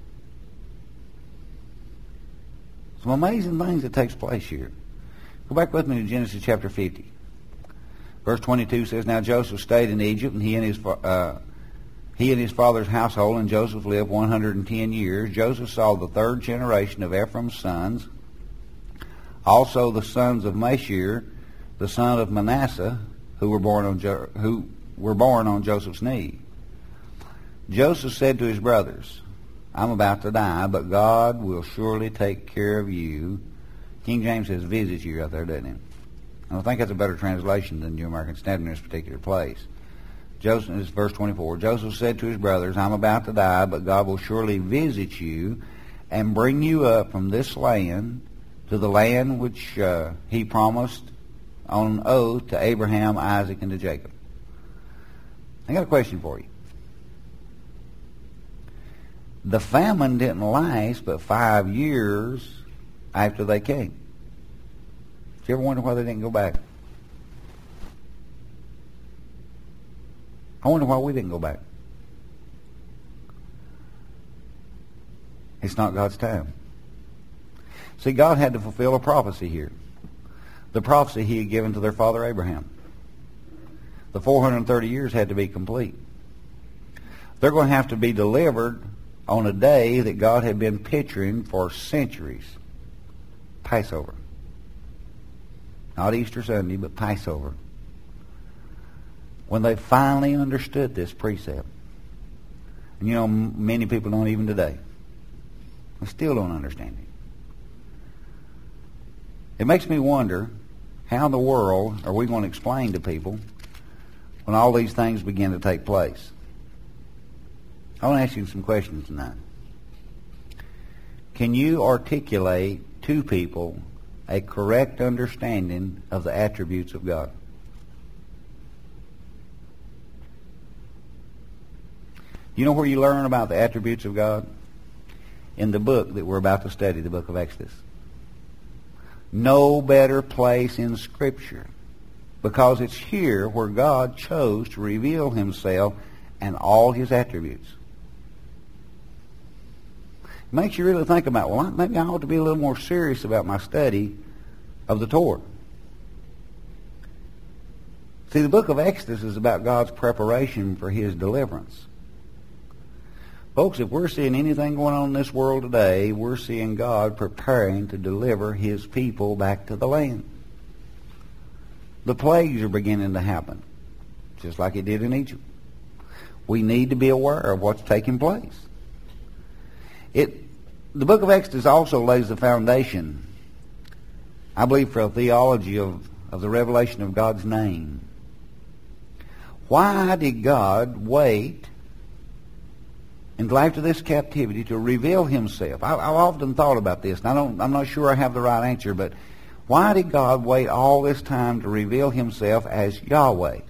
[SPEAKER 1] Some amazing things that takes place here. Go back with me to Genesis chapter fifty. Verse twenty-two says, Now Joseph stayed in Egypt, and he and his uh, he and his father's household, and Joseph lived one hundred ten years. Joseph saw the third generation of Ephraim's sons, also the sons of Mashir, the son of Manasseh, who were born on jo- who were born on Joseph's knee. Joseph said to his brothers, I'm about to die, but God will surely take care of you. King James says visit you out there, doesn't he? And I think that's a better translation than New American Standard in this particular place. Joseph, this is verse twenty-four. Joseph said to his brothers, I'm about to die, but God will surely visit you and bring you up from this land to the land which uh, he promised on oath to Abraham, Isaac, and to Jacob. I got a question for you. The famine didn't last but five years after they came. Did you ever wonder why they didn't go back? I wonder why we didn't go back. It's not God's time. See, God had to fulfill a prophecy here. The prophecy he had given to their father Abraham. The four hundred thirty years had to be complete. They're going to have to be delivered on a day that God had been picturing for centuries. Passover. Not Easter Sunday, but Passover. When they finally understood this precept. And you know, m- many people don't even today. They still don't understand it. It makes me wonder, how in the world are we going to explain to people when all these things begin to take place? I want to ask you some questions tonight. Can you articulate to people a correct understanding of the attributes of God? You know where you learn about the attributes of God? In the book that we're about to study, the book of Exodus. No better place in Scripture, because it's here where God chose to reveal himself and all his attributes. makes you really think about, well, maybe I ought to be a little more serious about my study of the Torah. See, the book of Exodus is about God's preparation for his deliverance. Folks, if we're seeing anything going on in this world today, we're seeing God preparing to deliver his people back to the land. The plagues are beginning to happen, just like it did in Egypt. We need to be aware of what's taking place. It, the book of Exodus also lays the foundation, I believe, for a theology of, of the revelation of God's name. Why did God wait until after this captivity to reveal himself? I, I've often thought about this, and I don't, I'm not sure I have the right answer, but why did God wait all this time to reveal himself as Yahweh?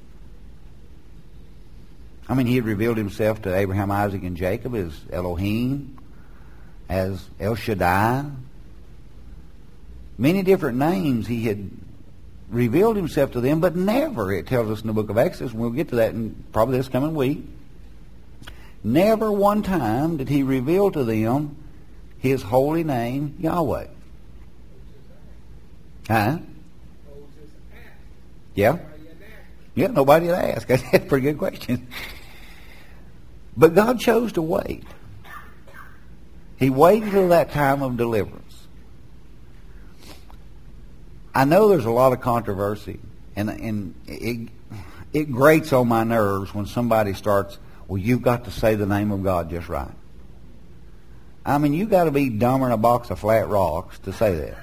[SPEAKER 1] I mean, he had revealed himself to Abraham, Isaac, and Jacob as Elohim, as El Shaddai. Many different names he had revealed himself to them, but never, it tells us in the book of Exodus, and we'll get to that in probably this coming week, never one time did he reveal to them his holy name, Yahweh. Huh? Yeah? Yeah, nobody had asked. That's a pretty good question. But God chose to wait. He waited till that time of deliverance. I know there's a lot of controversy, and and it, it grates on my nerves when somebody starts, well, you've got to say the name of God just right. I mean, you've got to be dumber than a box of flat rocks to say that.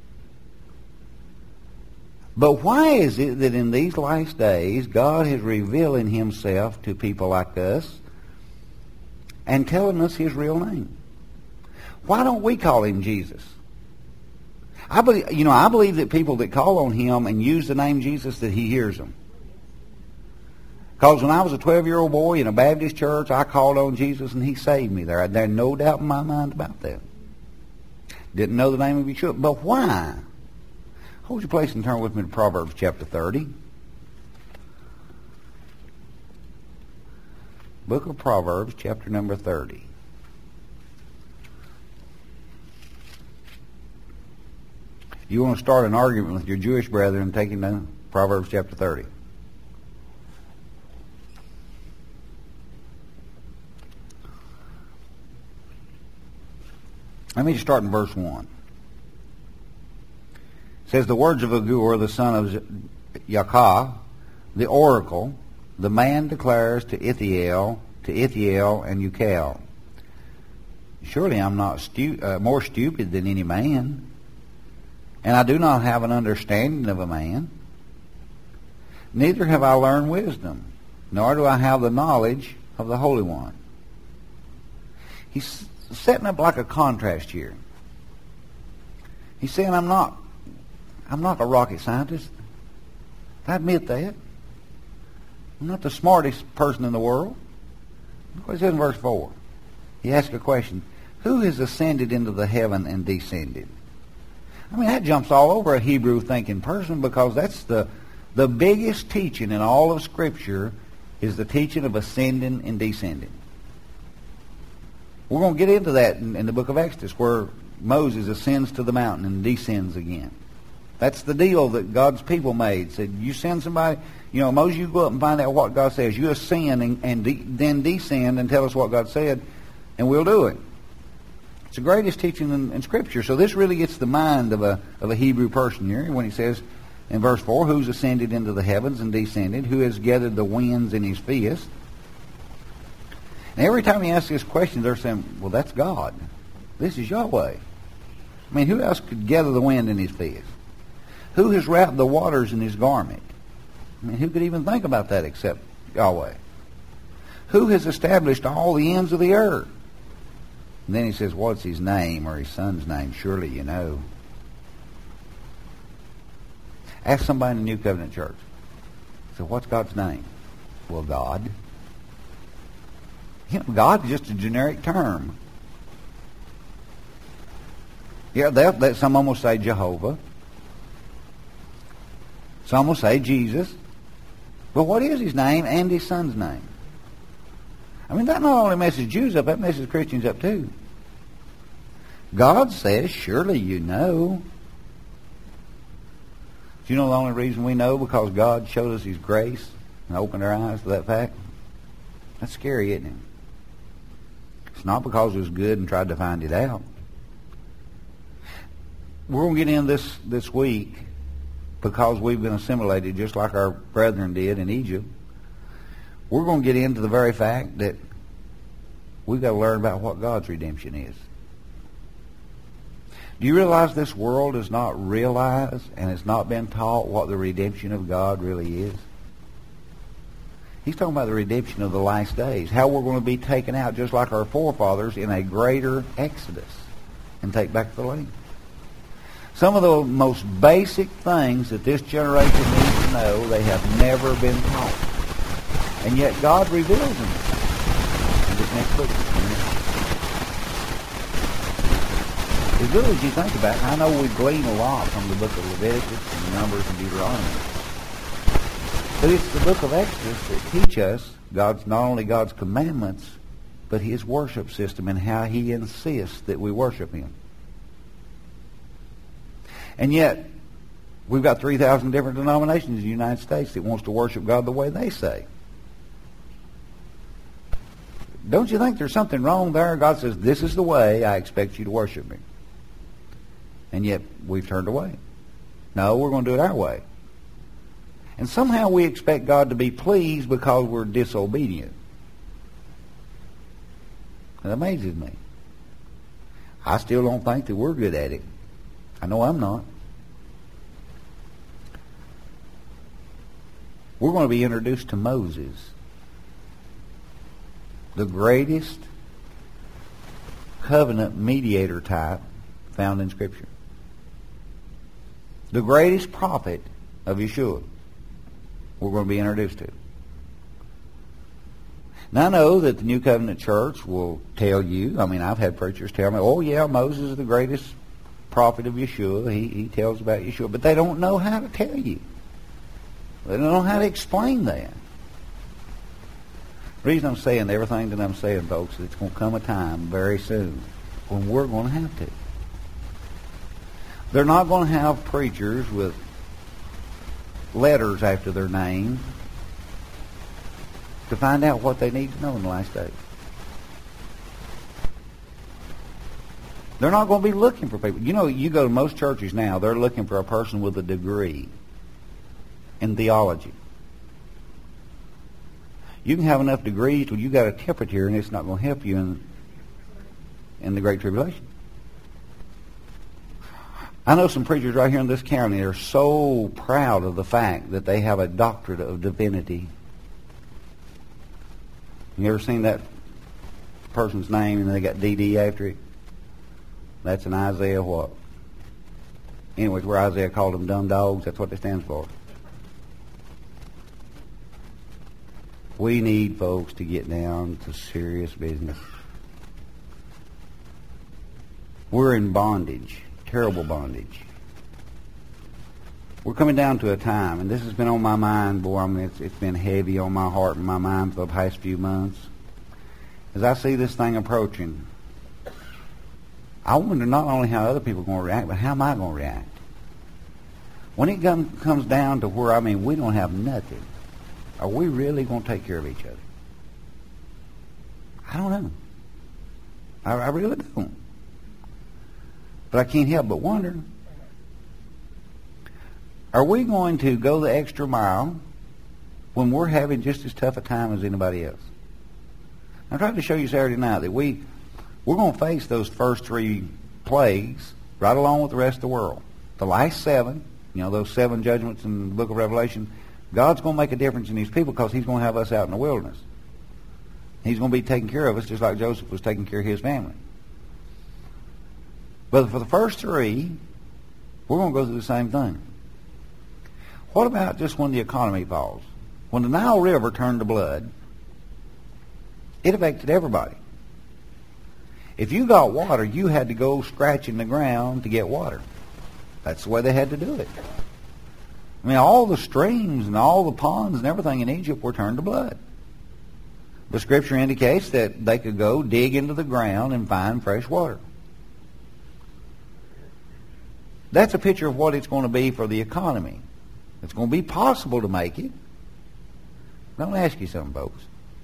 [SPEAKER 1] But why is it that in these last days, God is revealing himself to people like us and telling us his real name? Why don't we call him Jesus? I believe, you know, I believe that people that call on him and use the name Jesus, that he hears them. Because when I was a twelve-year-old boy in a Baptist church, I called on Jesus and he saved me there. There's no doubt in my mind about that. Didn't know the name of Yeshua. But why? Hold your place and turn with me to Proverbs chapter thirty. Book of Proverbs, chapter number thirty. You want to start an argument with your Jewish brethren, taking down Proverbs chapter thirty. Let me just start in verse one. It says, the words of Agur, the son of Yakah, the oracle, the man declares to Ithiel, to Ithiel and Ucal, surely I'm not stu- uh, more stupid than any man, and I do not have an understanding of a man. Neither have I learned wisdom, nor do I have the knowledge of the Holy One. He's setting up like a contrast here. He's saying, I'm not I'm not a rocket scientist. I admit that. I'm not the smartest person in the world. Look what it says in verse four. He asks a question. Who has ascended into the heaven and descended? I mean, that jumps all over a Hebrew thinking person, because that's the the biggest teaching in all of Scripture is the teaching of ascending and descending. We're going to get into that in, in the book of Exodus, where Moses ascends to the mountain and descends again. That's the deal that God's people made. Said, you send somebody, you know, Moses, you go up and find out what God says. You ascend and, and de- then descend and tell us what God said, and we'll do it. It's the greatest teaching in, in Scripture. So this really gets the mind of a of a Hebrew person here when he says in verse four, who's ascended into the heavens and descended, who has gathered the winds in his fist. And every time he asks this question, they're saying, well, that's God. This is Yahweh. I mean, who else could gather the wind in his fist? Who has wrapped the waters in his garment? I mean, who could even think about that except Yahweh? Who has established all the ends of the earth? And then he says, what's his name, or his son's name? Surely you know. Ask somebody in the New Covenant church. So what's God's name? Well, God. You know, God is just a generic term. Yeah, they'll, they, some of them will say Jehovah. Some will say Jesus. But what is his name and his son's name? I mean, that not only messes Jews up, that messes Christians up too. God says, surely you know. Do you know the only reason we know? Because God showed us His grace and opened our eyes to that fact. That's scary, isn't it? It's not because it was good and tried to find it out. We're going to get in this, this week because we've been assimilated just like our brethren did in Egypt. We're going to get into the very fact that we've got to learn about what God's redemption is. Do you realize this world has not realized and has not been taught what the redemption of God really is? He's talking about the redemption of the last days, how we're going to be taken out just like our forefathers in a greater exodus and take back the land. Some of the most basic things that this generation needs to know, they have never been taught. And yet God reveals them in this next book. As good as you think about it, I know we glean a lot from the book of Leviticus and Numbers and Deuteronomy. But it's the book of Exodus that teach us God's not only God's commandments, but His worship system and how He insists that we worship Him. And yet, we've got three thousand different denominations in the United States that wants to worship God the way they say. Don't you think there's something wrong there? God says, this is the way I expect you to worship me. And yet, we've turned away. No, we're going to do it our way. And somehow we expect God to be pleased because we're disobedient. It amazes me. I still don't think that we're good at it. I know I'm not. We're going to be introduced to Moses, the greatest covenant mediator type found in Scripture. The greatest prophet of Yeshua we're going to be introduced to. Now, I know that the New Covenant Church will tell you, I mean, I've had preachers tell me, oh, yeah, Moses is the greatest prophet of Yeshua. He, he tells about Yeshua. But they don't know how to tell you. They don't know how to explain that. The reason I'm saying everything that I'm saying, folks, is it's going to come a time very soon when we're going to have to. They're not going to have preachers with letters after their name to find out what they need to know in the last days. They're not going to be looking for people. You know, you go to most churches now, they're looking for a person with a degree in theology. You can have enough degrees till you got a temperature and it's not going to help you in, in the Great Tribulation. I know some preachers right here in this county that are so proud of the fact that they have a doctorate of divinity. You ever seen that person's name and they got D D after it? That's an Isaiah what? Anyways, where Isaiah called them dumb dogs, that's what it stands for. We need folks to get down to serious business. We're in bondage. Terrible bondage. We're coming down to a time, and this has been on my mind, boy, I mean, it's, it's been heavy on my heart and my mind for the past few months. As I see this thing approaching, I wonder not only how other people are going to react, but how am I going to react? When it come, comes down to where, I mean, we don't have nothing, are we really going to take care of each other? I don't know. I, I really don't. But I can't help but wonder, are we going to go the extra mile when we're having just as tough a time as anybody else? I tried to show you Saturday night that we, we're going to face those first three plagues right along with the rest of the world. The last seven, you know, those seven judgments in the book of Revelation, God's going to make a difference in His people because He's going to have us out in the wilderness. He's going to be taking care of us just like Joseph was taking care of his family. But for the first three, we're going to go through the same thing. What about just when the economy falls? When the Nile River turned to blood, it affected everybody. If you got water, you had to go scratching the ground to get water. That's the way they had to do it. I mean, all the streams and all the ponds and everything in Egypt were turned to blood. The Scripture indicates that they could go dig into the ground and find fresh water. That's a picture of what it's going to be for the economy. It's going to be possible to make it. Let me ask you something, folks.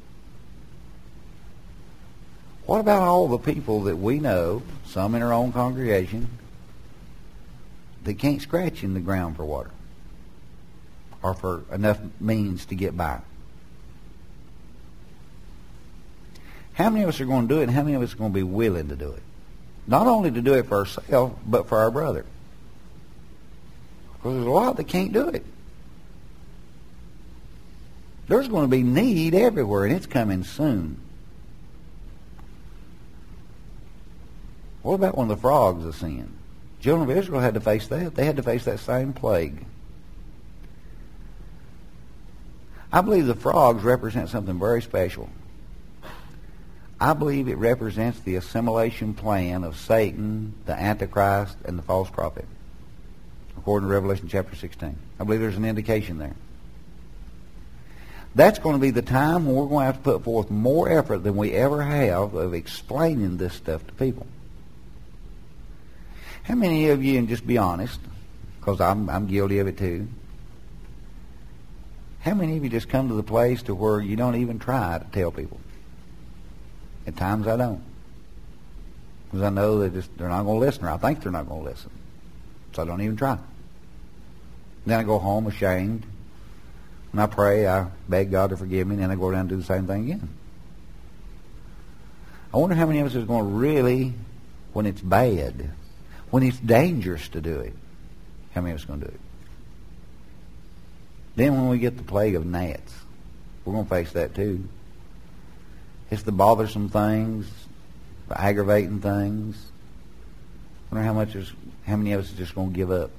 [SPEAKER 1] What about all the people that we know, some in our own congregation, that can't scratch in the ground for water or for enough means to get by? How many of us are going to do it, and how many of us are going to be willing to do it? Not only to do it for ourselves, but for our brother. Because there's a lot that can't do it. There's going to be need everywhere, and it's coming soon. What about when the frogs are sin? Children of Israel had to face that. They had to face that same plague. I believe the frogs represent something very special. I believe it represents the assimilation plan of Satan, the Antichrist, and the false prophet, according to Revelation chapter sixteen. I believe there's an indication there. That's going to be the time when we're going to have to put forth more effort than we ever have of explaining this stuff to people. How many of you, and just be honest, because I'm, I'm guilty of it too, how many of you just come to the place to where you don't even try to tell people? At times I don't. Because I know that just, they're not going to listen, or I think they're not going to listen. So I don't even try. Then I go home ashamed, and I pray, I beg God to forgive me, and then I go down and do the same thing again. I wonder how many of us is going to really, when it's bad, when it's dangerous to do it, how many of us are going to do it? Then when we get the plague of gnats, we're going to face that too. It's the bothersome things, the aggravating things. I wonder how much is, how many of us are just going to give up.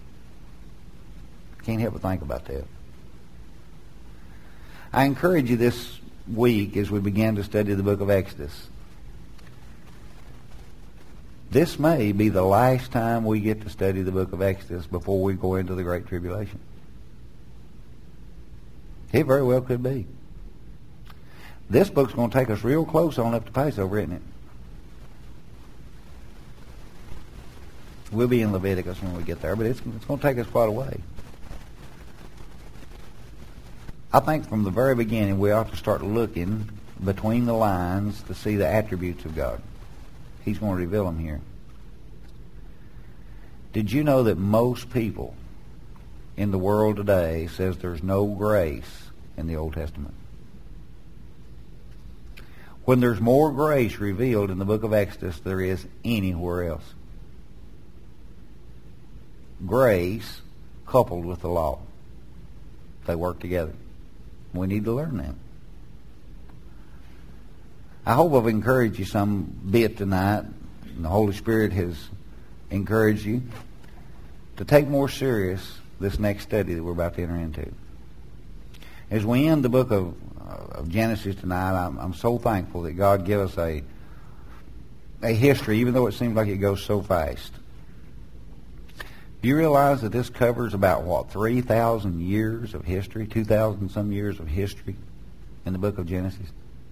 [SPEAKER 1] Can't help but think about that. I encourage you this week as we begin to study the book of Exodus. This may be the last time we get to study the book of Exodus before we go into the Great Tribulation. It very well could be. This book's going to take us real close on up to Passover, isn't it? We'll be in Leviticus when we get there, but it's, it's going to take us quite a way. I think from the very beginning we ought to start looking between the lines to see the attributes of God. He's going to reveal them here. Did you know that most people in the world today says there's no grace in the Old Testament? When there's more grace revealed in the book of Exodus than there is anywhere else. Grace coupled with the law. They work together. We need to learn that. I hope I've encouraged you some bit tonight, and the Holy Spirit has encouraged you to take more serious this next study that we're about to enter into. As we end the book of, uh, of Genesis tonight, I'm, I'm so thankful that God gave us a, a history, even though it seems like it goes so fast. Do you realize that this covers about, what, three thousand years of history, two thousand some years of history in the book of Genesis?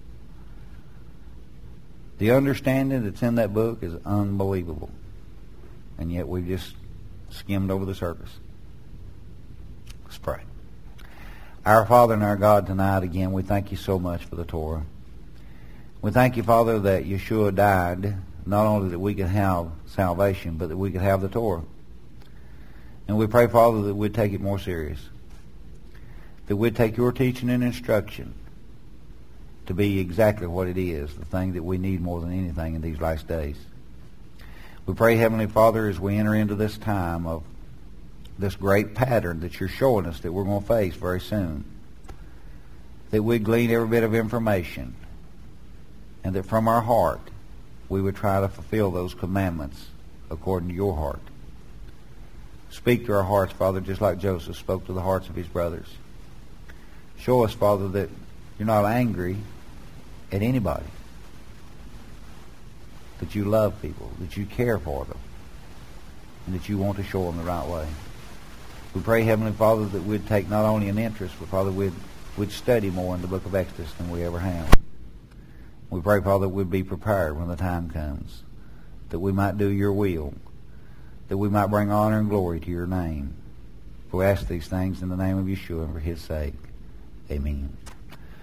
[SPEAKER 1] The understanding that's in that book is unbelievable. And yet we've just skimmed over the surface. Let's pray. Our Father and our God, tonight again, we thank you so much for the Torah. We thank you, Father, that Yeshua died, not only that we could have salvation, but that we could have the Torah. And we pray, Father, that we'd take it more serious. That we'd take your teaching and instruction to be exactly what it is, the thing that we need more than anything in these last days. We pray, Heavenly Father, as we enter into this time of this great pattern that you're showing us that we're going to face very soon, that we'd glean every bit of information, and that from our heart we would try to fulfill those commandments according to your heart. Speak to our hearts, Father, just like Joseph spoke to the hearts of his brothers. Show us, Father, that you're not angry at anybody, that you love people, that you care for them, and that you want to show them the right way. We pray, Heavenly Father, that we'd take not only an interest, but, Father, we'd, we'd study more in the book of Exodus than we ever have. We pray, Father, that we'd be prepared when the time comes, that we might do your will, that we might bring honor and glory to your name. We ask these things in the name of Yeshua and for his sake. Amen.